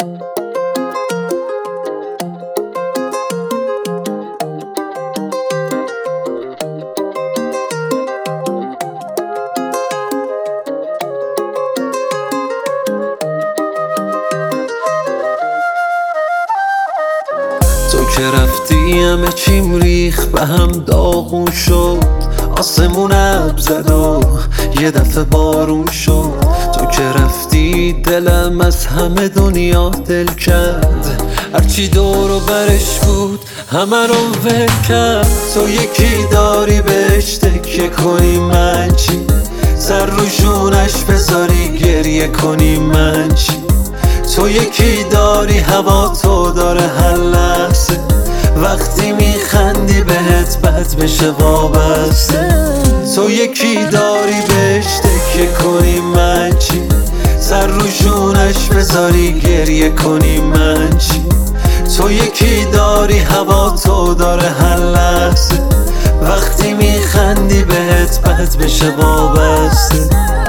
تو که رفتی همه چیم ریخ به هم داغون شد، آسمون ابر زد و یه دفعه بارون شد. تو که رفتی دلم از همه دنیا دل کرد، هرچی دور و برش بود همه رو ول کرد. تو یکی داری بهش تکیه کنی، من چی؟ سر رو جونش بذاری گریه کنی، من چی؟ تو یکی داری هوا تو داره هر لحظه، وقتی میخندی بهت بد بشه وابسته. تو یکی داری بهش تکیه کنی، من چی؟ سر رو جونش بذاری گریه کنی، من چی؟ تو یکی داری هوا تو داره هر لحظه، وقتی میخندی بهت بد بشه وابسته.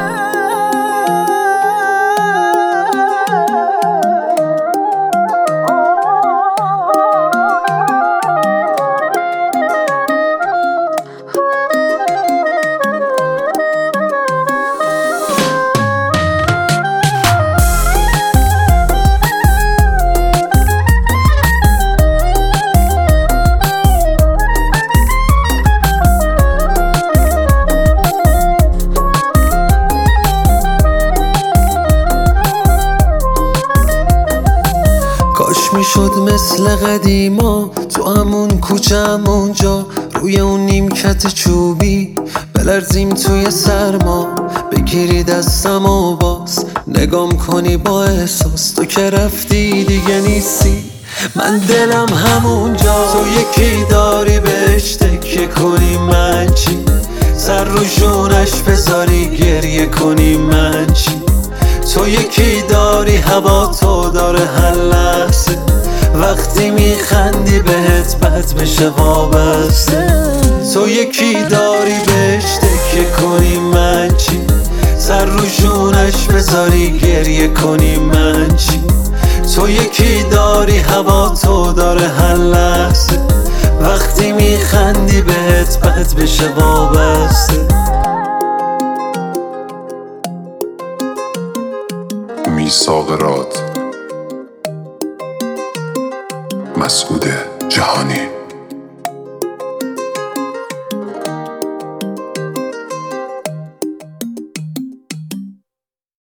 کاش میشد مثل قدیما تو همون کوچه همونجا، روی اون نیمکت چوبی بلرزیم توی سرما، بگیری دستم و باز نگام کنی با احساس. تو که رفتی دیگه نیستی، من دلم همونجا. تو یکی داری بهش تکیه کنی، من چی؟ سر رو جونش بذاری گریه کنی، من چی؟ تو یکی داری هوا تو داره هر لحظه، وقتی میخندی بهت بد بشه وابسته. تو یکی داری بهش تکیه کنی، من چی؟ سر رو جونش بذاری گریه کنی، من چی؟ تو یکی داری هوا تو داره هر لحظه، وقتی میخندی بهت بد بشه وابسته. میثاق راد، مسعود جهانی.